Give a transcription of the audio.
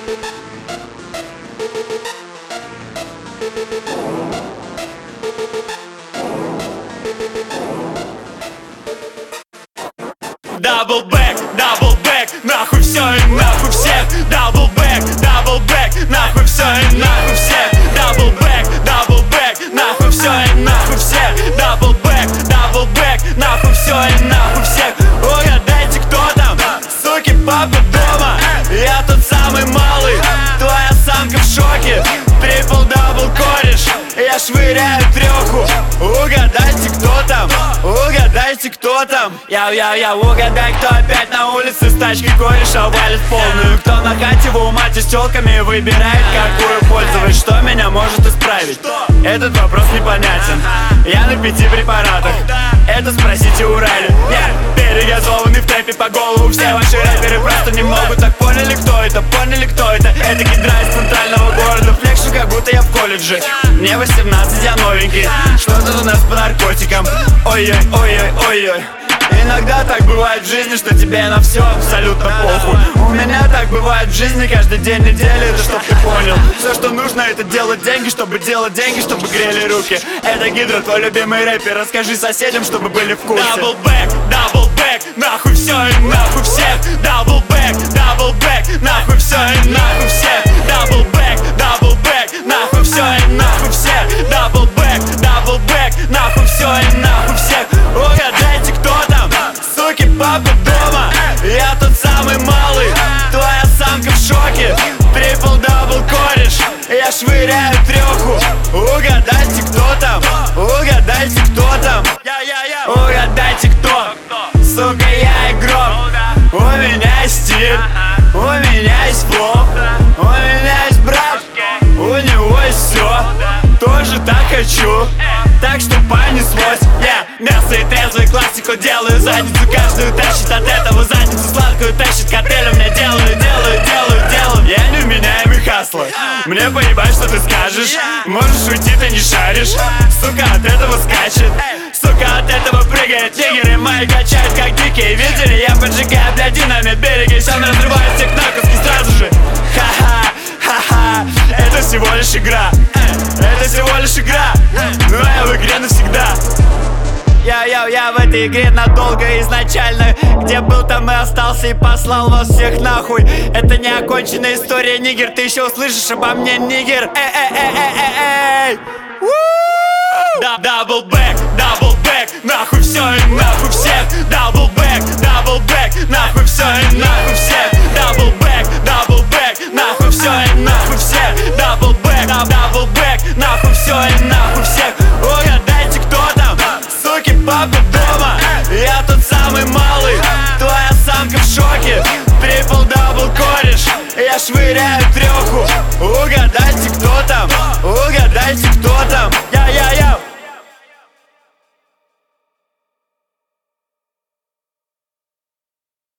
Даблбэк, нахуй все и нахуй всех. Даблбэк, нахуй все и нахуй всех. Даблбэк, нахуй все и нахуй всех. Даблбэк, нахуй все и нахуй всех. Угадайте, кто там? Суки, папа дома. Я тот самый малый, твоя самка в шоке. Трипл-дабл кореш, я швыряю трёху. Угадайте, кто там? Угадайте, кто там? Я угадай, кто опять на улице с тачкой кореша валит полную. Кто на хате в умате с тёлками выбирает, какую пользовать. Что меня может исправить? Этот вопрос непонятен. Я на 5 препаратах, это спросите у Райли. Я перегазованный в трэпе по голову. Все ваши рэперы просто не могут. Так поняли, кто это? Поняли, кто это? Это гидра из центрального города. Флекшу, как будто я в колледже. Мне 18, я новенький. Что тут у нас по наркотикам? Ой-ой, ой-ой, ой-ой. Иногда так бывает в жизни, что тебе на все абсолютно похуй. У меня так бывает в жизни каждый день недели, это чтоб ты понял. Все, что нужно, это делать деньги, чтобы грели руки. Это Гидра, твой любимый рэпер. Расскажи соседям, чтобы были в курсе. Даблбэк, нахуй все и нахуй всех. Даблбэк, нахуй все и нахуй всех. Даблбэк, нахуй все и нахуй всех. Даблбэк, нахуй все и нахуй всех. Угадайте, кто там? Суки, папа дома. Я тот самый малый, твоя самка в шоке. Трипл-дабл кореш, я швыряю трёху. Угадайте, кто там? Угадайте, кто там? Угадайте, кто? Сука, я игрок. У меня есть стиль, у меня есть флоу, у меня есть брат, у него есть все. Тоже так хочу, так что понеслось. Я мясо и трезвый классику делаю. Задницу каждую тащит, от этого задницу сладкую тащит. Коктейль у меня делаю. Я невменяемый хаслер. Мне поебать, что ты скажешь. Можешь уйти, ты не шаришь. Сука, от этого скачет, сука, от этого прыгает. Нигеры мои качают, как дикие. Видели, я поджигаю, блядь, динамит береги. Сам разрываю всех на куски сразу же. Ха-ха, это всего лишь игра. Это всего лишь игра, но я в игре навсегда. Я в этой игре надолго изначально. Где был, там и остался, и послал вас всех нахуй. Это не оконченная история, нигер. Ты еще услышишь обо мне, нигер. Эй. Даблбэк, нахуй все и нахуй всех. Даблбэк, нахуй все и нахуй всех. Даблбэк, нахуй все и нахуй всех. Даблбэк, нахуй все и нахуй всех. Угадайте, кто там? Суки, папа дома. Я тот самый малый, твоя самка в шоке. Трипл-дабл кореш, я швыряю трёху. Угадайте, кто там? Угадайте, кто там?